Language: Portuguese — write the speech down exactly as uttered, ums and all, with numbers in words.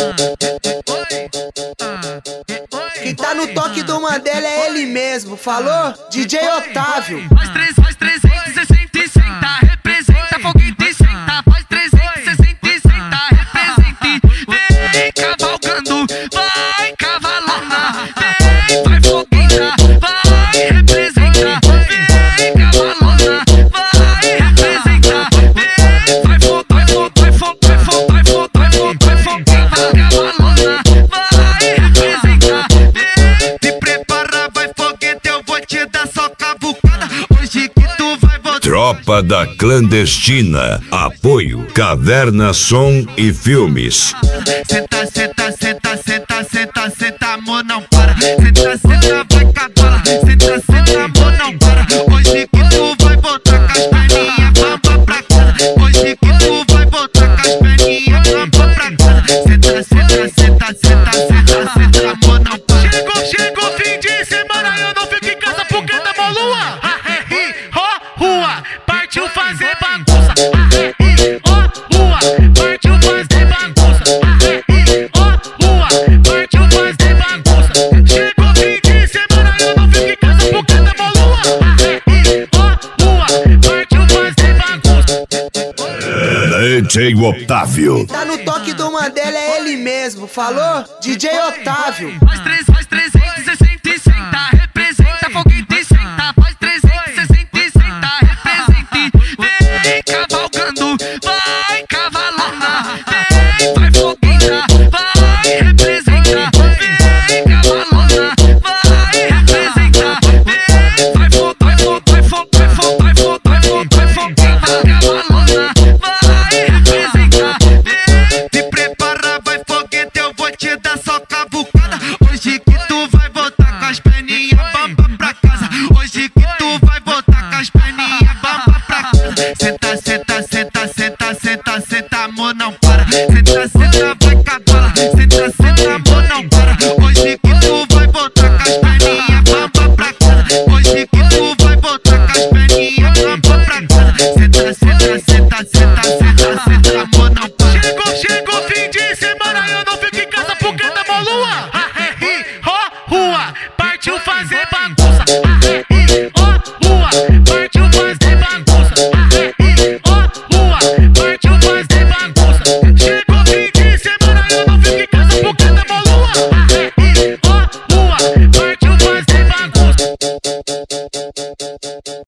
Quem tá no toque do Mandela é ele mesmo, falou? D J Otávio. Faz três, faz trezentos e sessenta e senta, representa foguete e senta. Faz trezentos e sessenta e senta, representa e vem cavalgando, vai cavalona, vem, vai fogueira, vai representa, vem cavalona, vai representa, vem, vai fogo, vai fogo, vai fogo, vai fogo, vai fogo, vai fogo, vai fogo, vai cavalona, vai representa, vem, te prepara, vai foguete, eu vou te dar só cavucada, hoje que tu vai voltar. Tropa da Clandestina. Apoio Caverna Som e Filmes. Senta, senta, senta, senta, senta, senta, amor não para. Senta, senta, vai cavalo. Senta, senta, amor não para. Hoje que tu vai voltar com as perninhas, vamos pra casa. Hoje que tu vai voltar com as perninhas, vamos pra casa. Senta, senta, senta, senta, senta, senta, amor não para. Chegou, chegou o fim de semana, eu não fico em casa porque tá mó lua. Arre, ó, rua, partiu fazer bagunça. Arre, ó, rua, partiu fazer bagunça. Arre, ó, rua, partiu fazer bagunça. Chegou o fim de semana, eu não fico em casa porque tá mó lua. Arre, ó, rua, partiu fazer bagunça. D J Otávio. Quem tá no toque do Mandela é ele mesmo, falou? D J Otávio. Faz três,